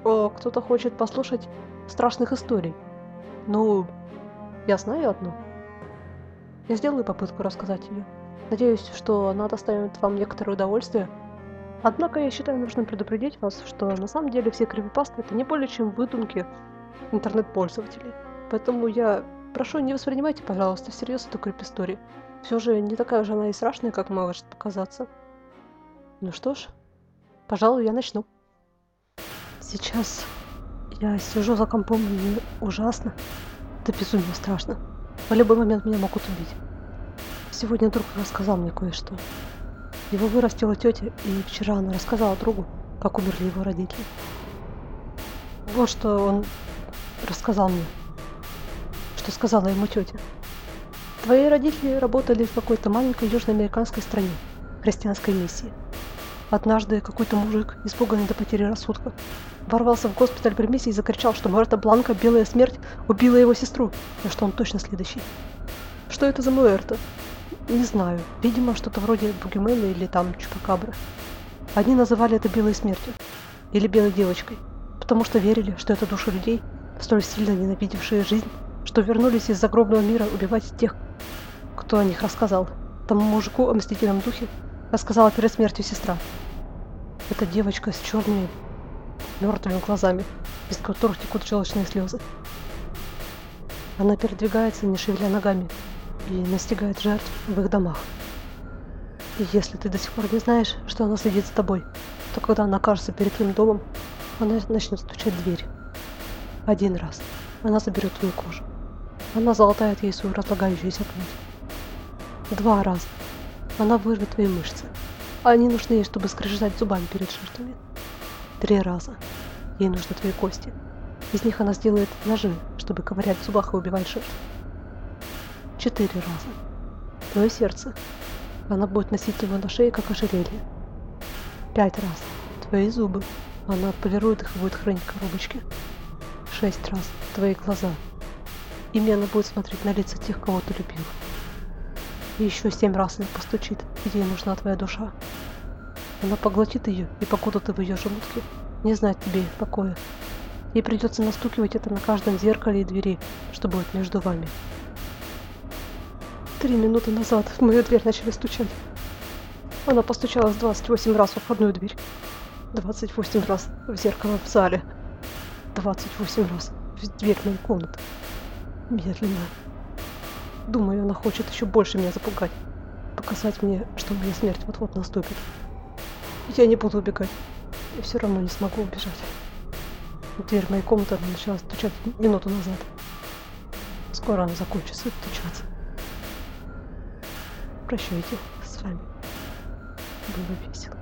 О, кто-то хочет послушать страшных историй. Ну, я знаю одну. Я сделаю попытку рассказать ее. Надеюсь, что она доставит вам некоторое удовольствие. Однако я считаю нужным предупредить вас, что на самом деле все кривипасты это не более чем выдумки интернет-пользователей. Поэтому я прошу, не воспринимайте, пожалуйста, всерьез эту крип-историю. Все же не такая уж она и страшная, как может показаться. Ну что ж, пожалуй, я начну. Сейчас я сижу за компом, и мне ужасно. Это безумно страшно. В любой момент меня могут убить. Сегодня друг рассказал мне кое-что. Его вырастила тетя, и вчера она рассказала другу, как умерли его родители. Вот что он рассказал мне, что сказала ему тетя. Твои родители работали в какой-то маленькой южноамериканской стране, христианской миссии. Однажды какой-то мужик, испуганный до потери рассудка, ворвался в госпиталь при миссии и закричал, что Муэрто Бланко, белая смерть, убила его сестру, и что он точно следующий. Что это за Муэрто? Не знаю. Видимо, что-то вроде бугимена или там чупакабры. Одни называли это белой смертью. Или белой девочкой. Потому что верили, что это души людей, столь сильно ненавидевшие жизнь, что вернулись из загробного мира убивать тех, кто о них рассказал. Тому мужику о мстительном духе рассказала перед смертью сестра. Это девочка с черными мертвыми глазами, из которых текут желчные слезы. Она передвигается, не шевеля ногами, и настигает жертв в их домах. И если ты до сих пор не знаешь, что она следит за тобой, то когда она окажется перед твоим домом, она начнет стучать в дверь. Один раз она заберет твою кожу. Она залатает ей свою разлагающуюся плоть. 2 раза она вырвет твои мышцы. Они нужны ей, чтобы скрежетать зубами перед жертвами. 3 раза ей нужны твои кости. Из них она сделает ножи, чтобы ковырять в зубах и убивать жертв. 4 раза твое сердце. Она будет носить его на шее, как ожерелье. 5 раз твои зубы. Она отполирует их и будет хранить в коробочке. 6 раз твои глаза. Ими она будет смотреть на лица тех, кого ты любил. И еще 7 раз она постучит, где ей нужна твоя душа. Она поглотит ее, и покуда ты в ее желудке, не знать тебе покоя. Ей придется настукивать это на каждом зеркале и двери, что будет между вами. 3 минуты назад в мою дверь начали стучать. Она постучалась 28 раз в входную дверь. 28 раз в зеркало в зале. 28 раз в дверь моей комнаты. Медленно. Думаю, она хочет еще больше меня запугать. Показать мне, что моя смерть вот-вот наступит. Я не буду убегать. Я все равно не смогу убежать. Дверь моей комнаты начала стучать минуту назад. Скоро она закончится стучаться. Прощайте с вами. Было весело.